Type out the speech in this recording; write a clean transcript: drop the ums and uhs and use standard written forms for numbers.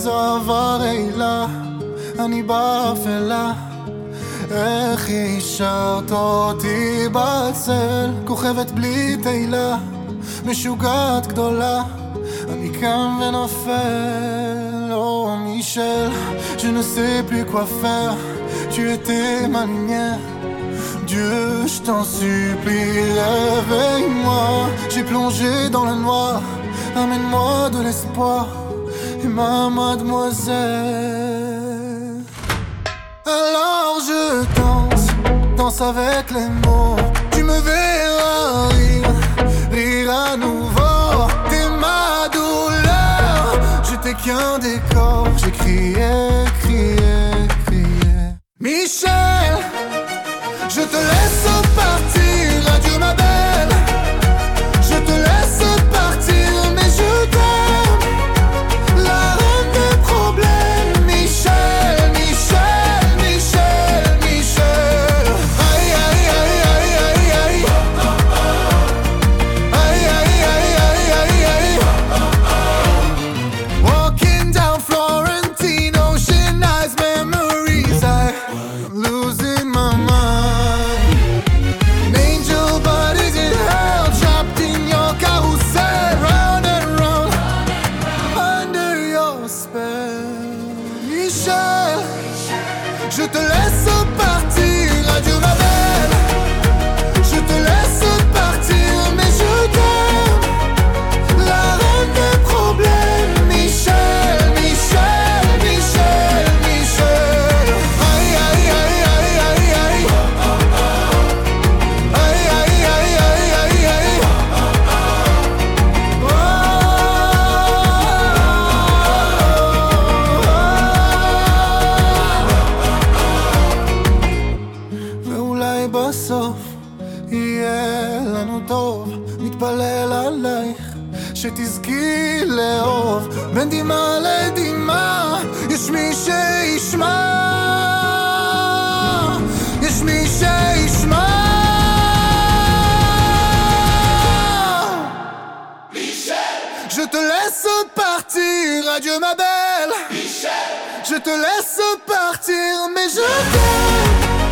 זוהר רעילה, אני באפלה. איך השארת אותי בצל, כוכבת בלי תהילה, משוגעת גדולה, אני קם ונופל. Oh Michel, je ne sais plus quoi faire, tu étais ma lumière. Dieu, je t'en supplie, réveille-moi. J'ai plongé dans le noir, amène-moi de l'espoir, et ma mademoiselle. Alors je danse avec les mots. Tu me verras rire, rire à nouveau. T'es ma douleur, j'étais qu'un décor. J'ai crié, crié, crié. Michel, je te laisse partir, adieu ma belle. Je te laisse partir, mais je t'aime. La reine des problèmes, Michel, Michel, Michel, Michel. Aïe, aïe, aïe, aïe, aïe, aïe. Aïe, aïe, aïe, aïe, aïe, aïe. Walking down Florentine, ocean eyes, memories. I'm losing my mind. An angel bodies in hell, trapped in your carousel, round and round, under your spell. Michel, je te laisse partir, adieu ma belle. Je te laisse partir, mais je t'aime. La reine des problèmes, Michel, Michel, Michel, Michel. Aïe, aïe, aïe, aïe, aïe, aïe. Aïe, aïe, aïe, aïe, aïe, aïe. ואולי בסוף יהיה לנו טוב, נתפלל עלייך שתזכי לאהוב. בין דמעה לדמעה יש מי שישמע, יש מי שישמע. Je te laisse partir, adieu ma belle. Je te laisse partir, mais je t'aime.